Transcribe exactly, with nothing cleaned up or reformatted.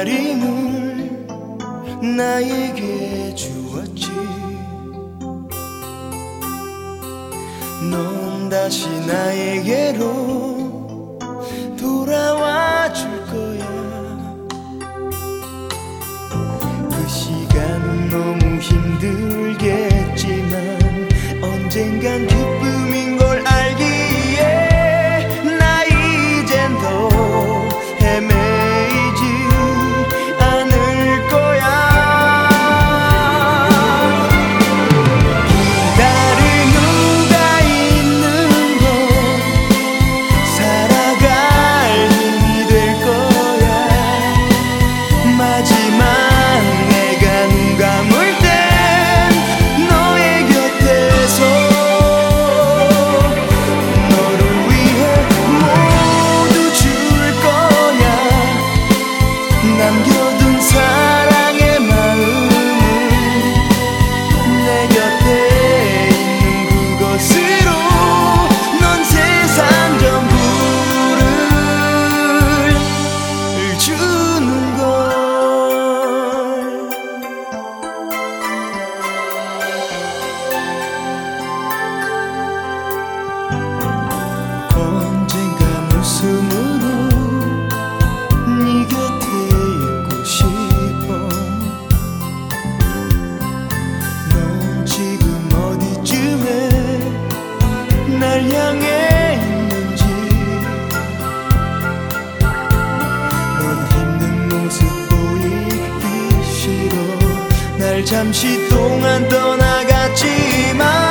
기다림을 나에게 주었지. 넌 다시 나에게로 돌아와 줄 거야. 그 시간은 너무 힘들겠지만 언젠간 기쁨인 걸 알기에 나 이젠 더 헤매이지 않을 거야. 기다릴 누가 있는 건 살아갈 힘이 될 거야. 마지막 내가 눈 감을 땐 너의 곁에서 너를 위해 모두 줄 거야. 남겨둔 사랑의 마음은 내 곁에 있는 그것으로 넌 세상 전부를 주는 걸. 언젠간 웃음으로 네 곁에 있고 싶어. 넌 지금 어디쯤에 날 향해 있는지. 넌 힘든 모습 보이기 싫어. 날 잠시 동안 떠나갔지만